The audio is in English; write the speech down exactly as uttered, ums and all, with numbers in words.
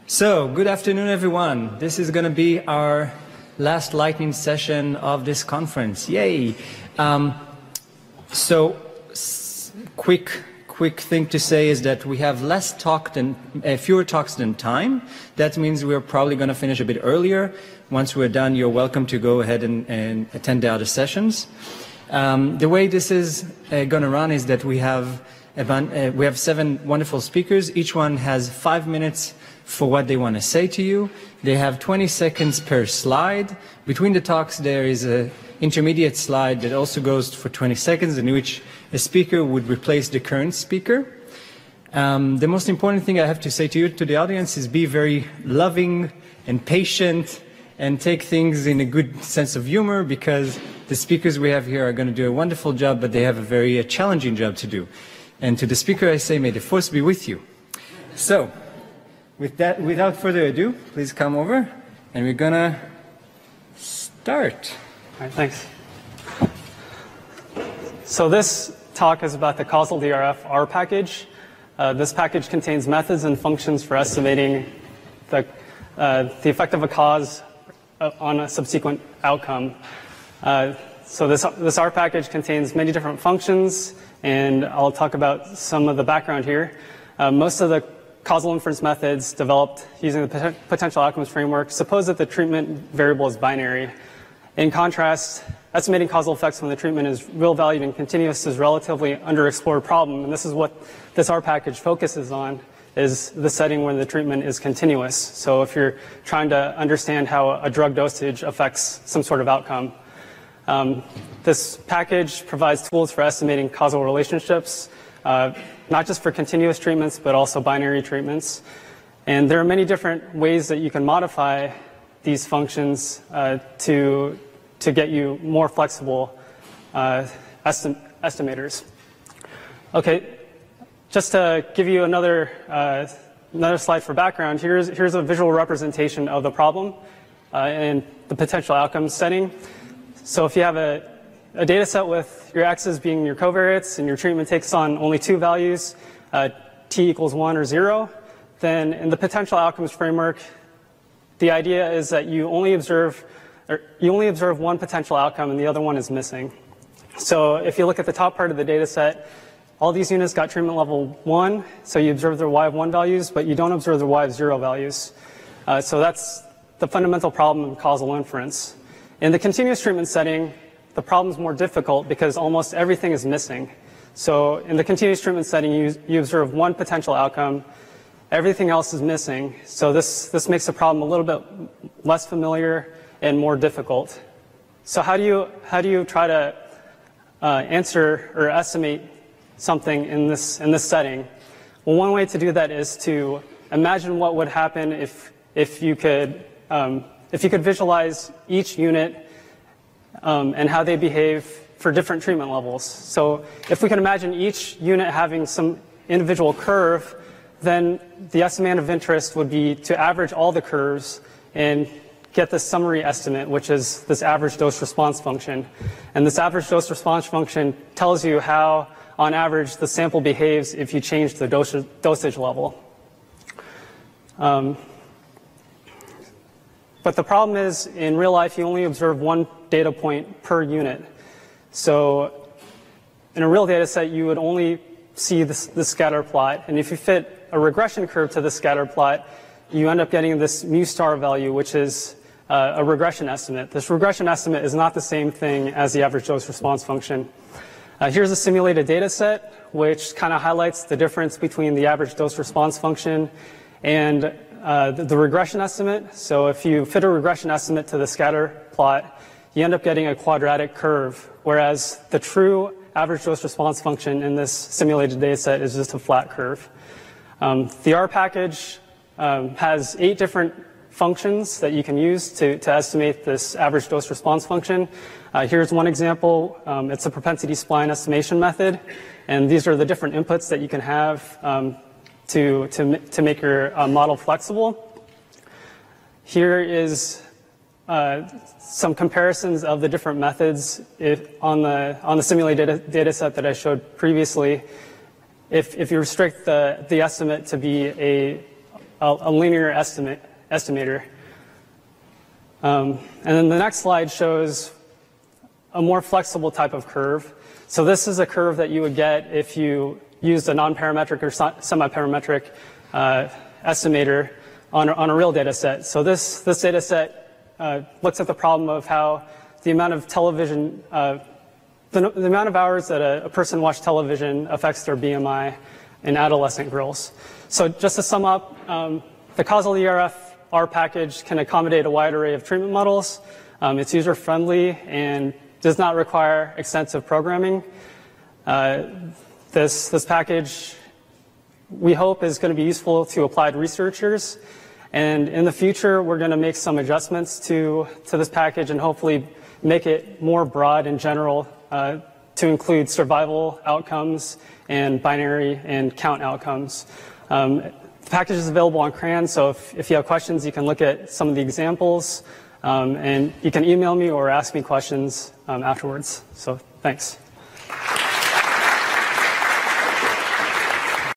So, good afternoon, everyone. This is going to be our last lightning session of this conference. Yay! Um, so, s quick, quick thing to say is that we have less talk than, uh, fewer talks than time. That means we're probably going to finish a bit earlier. Once we're done, you're welcome to go ahead and, and attend the other sessions. Um, the way this is uh, going to run is that we have about, uh, we have seven wonderful speakers. Each one has five minutes for what they want to say to you. They have twenty seconds per slide. Between the talks there is an intermediate slide that also goes for twenty seconds, in which a speaker would replace the current speaker. Um, the most important thing I have to say to you, to the audience, is be very loving and patient and take things in a good sense of humor, because the speakers we have here are going to do a wonderful job, but they have a very uh, challenging job to do. And to the speaker I say, may the force be with you. So, With that, without further ado, please come over, and we're gonna start. All right, thanks. So this talk is about the causal D R F R package. Uh, this package contains methods and functions for estimating the, uh, the effect of a cause on a subsequent outcome. Uh, so this, this R package contains many different functions, and I'll talk about some of the background here. Uh, most of the causal inference methods developed using the potential outcomes framework suppose that the treatment variable is binary. In contrast, estimating causal effects when the treatment is real valued and continuous is a relatively underexplored problem, and this is what this R package focuses on, is the setting where the treatment is continuous. So if you're trying to understand how a drug dosage affects some sort of outcome. Um, this package provides tools for estimating causal relationships, uh, not just for continuous treatments, but also binary treatments. And there are many different ways that you can modify these functions uh, to, to get you more flexible uh, esti estimators. Okay, just to give you another, uh, another slide for background, here's, here's a visual representation of the problem uh, and the potential outcomes setting. So if you have a A data set with your x's being your covariates and your treatment takes on only two values, uh, t equals one or zero, then in the potential outcomes framework, the idea is that you only observe, or you only observe one potential outcome and the other one is missing. So if you look at the top part of the data set, all these units got treatment level one, so you observe their y of one values, but you don't observe their y of zero values. Uh, so that's the fundamental problem of causal inference. In the continuous treatment setting, the problem is more difficult because almost everything is missing. So in the continuous treatment setting, you, you observe one potential outcome. Everything else is missing. So this, this makes the problem a little bit less familiar and more difficult. So how do you, how do you try to uh, answer or estimate something in this, in this setting? Well, one way to do that is to imagine what would happen if, if, you, could, um, if you could visualize each unit Um, and how they behave for different treatment levels. So if we can imagine each unit having some individual curve, then the estimate of interest would be to average all the curves and get this summary estimate, which is this average dose response function. And this average dose response function tells you how, on average, the sample behaves if you change the dosage, dosage level. Um, But the problem is, in real life, you only observe one data point per unit. So in a real data set, you would only see this, this scatter plot. And if you fit a regression curve to the scatter plot, you end up getting this mu star value, which is uh, a regression estimate. This regression estimate is not the same thing as the average dose response function. Uh, here's a simulated data set, which kind of highlights the difference between the average dose response function and Uh, the, the regression estimate. So if you fit a regression estimate to the scatter plot, you end up getting a quadratic curve, whereas the true average dose response function in this simulated data set is just a flat curve. Um, the R package um, has eight different functions that you can use to, to estimate this average dose response function. Uh, here's one example. Um, it's a propensity spline estimation method, and these are the different inputs that you can have um, To, to, to make your uh, model flexible. Here is uh, some comparisons of the different methods if, on, the, on the simulated data, data set that I showed previously. If, if you restrict the, the estimate to be a a, a linear estimate, estimator. Um, and then the next slide shows a more flexible type of curve. So this is a curve that you would get if you used a non-parametric or semi-parametric uh, estimator on a, on a real data set. So this, this data set uh, looks at the problem of how the amount of television, uh, the, the amount of hours that a, a person watched television affects their B M I in adolescent girls. So just to sum up, um, the causal E R F R package can accommodate a wide array of treatment models. Um, it's user-friendly and does not require extensive programming. Uh, this, this package, we hope, is going to be useful to applied researchers. And in the future, we're going to make some adjustments to, to this package and hopefully make it more broad and general uh, to include survival outcomes and binary and count outcomes. Um, the package is available on CRAN, so if, if you have questions, you can look at some of the examples, um, and you can email me or ask me questions um, afterwards. So thanks.